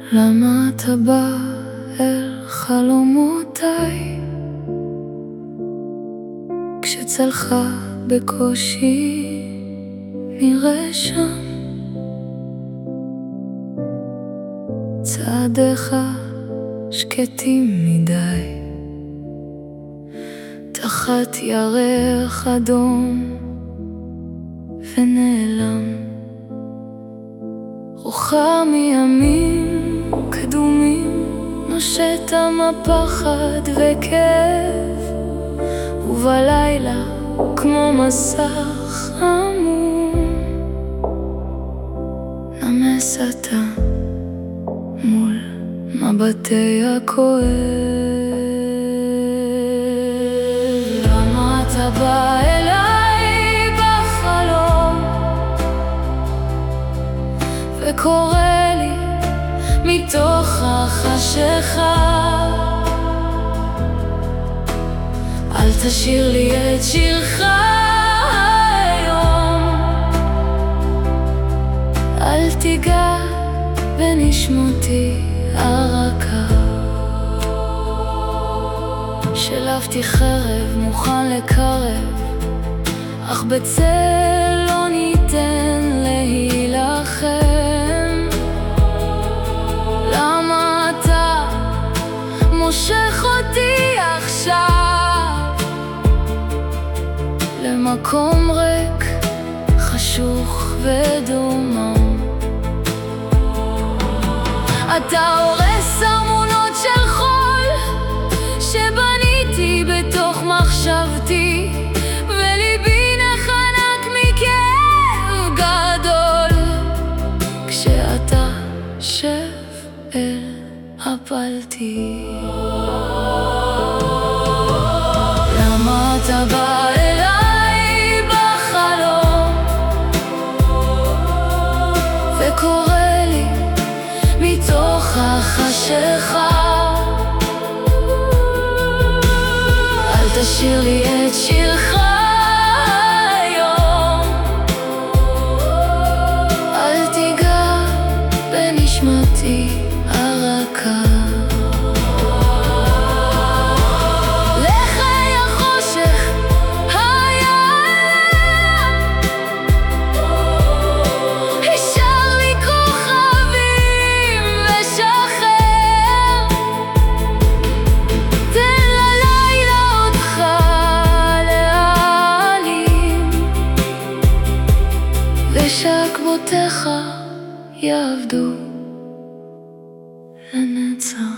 למה אתה בא אל חלומותיי כשצלך בקושי נראה שם? צעדיך שקטים מדי תחת ירח אדום ונעלם. רוחה מימים קדומים נושאת מפחד וכאב, ובלילה כמו מסך עמום נמס אתה מול מבטי הכואב. למה אתה בא אליי בחלום וקורא לי מתוך החשיכה? אל תשאיר לי את שירך היום, אל תיגע בנשמתי הרכה. שלפתי חרב מוכן לקרב, אך בצל לא ניתן להילחם. למה אתה מושך אותי עכשיו למקום ריק, חשוך ודומם? אתה הורס ארמונות של חול שבניתי בתוך מחשבתי, וליבי נחנק מכאב גדול כשאתה שב אל הפלתי. למה אתה בא אליי בחלום וקורא לי מתוך החשיכה? אל תשאיר לי את שירך היום, אל תיגע בנשמתי הרכה. לחיי החושך הים השאר לי כוכבים ושחר. תן ללילה אותך להעלים, ושעקבותיך יעבדו לנצח.